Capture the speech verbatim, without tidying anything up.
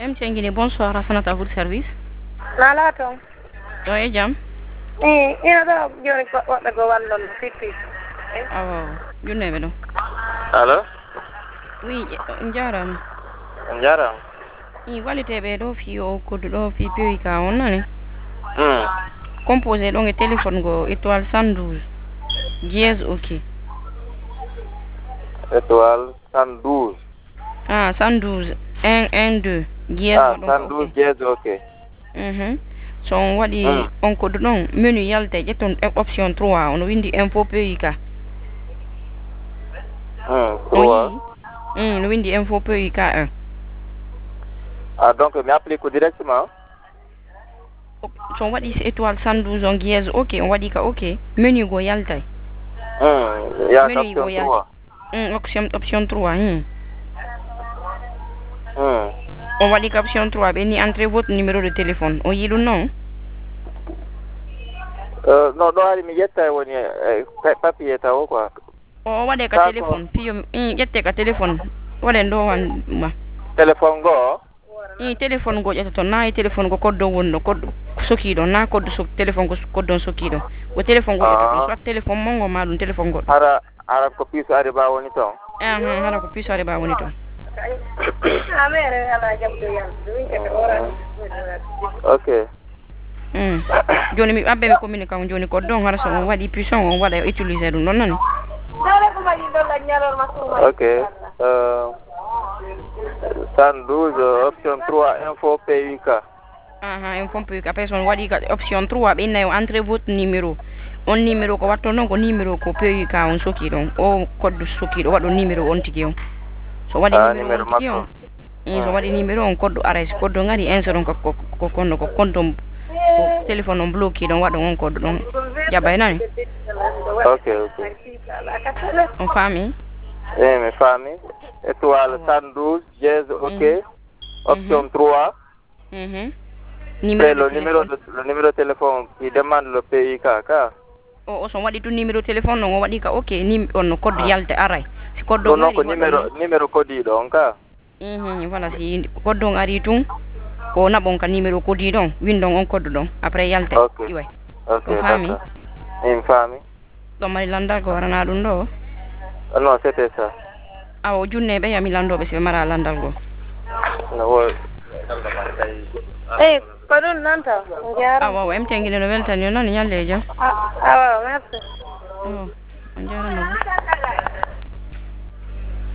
M Tiengine, bonsoir, Rassanat à votre service. Nalato. Oui, jam. Eh, ina da joni ko wadda go wallon fitti. Awo, junne bedo. Allo? Oui, njaram. Njaram. I waliteɓe ɗo fi o koddu ɗo fi pewi ka on nani. Hmm. Composé ɗon e téléphone go étoile cent douze. Dièse ok. Étoile cent douze. Ah, cent douze. un, un, deux. Dièse Ah, donc cent douze ok. dièse ok. Mhm. So on waɗi Hmm. on koddu ɗon menu yalte ƴetton option trois ono windi info pewi ka. Hmm. O trois. yi. Mm, no windi info pewi ka un. Ah, donc mi applique directement. So on waɗi étoile cent douze on dièse ok on waɗi ka ok menu go yaltay. Hmm. Il y a Menu go option yaltay. trois. Mm, option option trois. Hmm. Hmm. On waɗi ka option trois ɓe ni entrer votre numéro de téléphone o yi ɗum non. Euh, non, ɗo ari mi yetta woni eh, pa- papier taw quoi. O waɗe ka D'accord. téléphone fiyo mm, ƴette ka téléphone waɗen ɗo wan ma. Téléphone go. I téléphone go ƴetta toon na e téléphone go code ɗon woni ɗo code sokiɗo na code so téléphone go code ɗon sokiɗo ko téléphone go ƴetta ɗum Ah. soit téléphone mongo ma ɗum téléphone goɗɗo. Hara hara ko piso ari ba woni ton. Ahan haɗa ko puissare ba woni toon. Amere ala jabdo yalla. Wi ke ora. Ok. Mm. Joni mi ɓaɓɓe mi commune kam joni code ɗon hara so on waɗi puissant on waɗa utiliser ɗum ɗon nani. Dale ko mari do la nyalor masuma. Ok. Euh, cent douze, euh, option trois, info P U K. Aha en pompe ka person waɗi ka option trois ɓe innayi o entrer votre numéro on numéro ko watto noon ko numéro ko P U K on soki ɗon o code sokiɗo waɗo numéro on tigi on so waɗi Ah, numéro numéro on tigi on makko. Mm, so waɗi numéro on code ares code ngari insert on ko ko ko konno ko compte on ko téléphone on bloqué ɗon waɗa on code ɗon jaɓay nani Ok, ok. on faami. Eh, mi famille. Étoile cent douze, dièse, ok. Mhm. Option trois. Mhm. C'est Numéro le de numéro téléphone de, le numéro de téléphone qui demande le P U K, ka. o o so waɗi tu numéro téléphone noon o waɗi ka ok ni on code Ah. yalte aray si code Non, on non, ngari ko waɗa numéro, on. numéro codiɗo on ka. Mhm, voilà si code on ari tun ko naɓon ka numéro kodi ɗon windon on code ɗon après yalte Ok. iway Ok, on faami d'accord. Mi famille. ɗon mari landal ko warana ɗum ɗo Ah, non, c'était ça. awo junne ɓe yami landoɓe siɓe mara landal go No, wo- Eh, ko dun nanta. Njara. awa o M Tiengine no weltani o nani ñalle e jam Ah, merci. o on jarama bo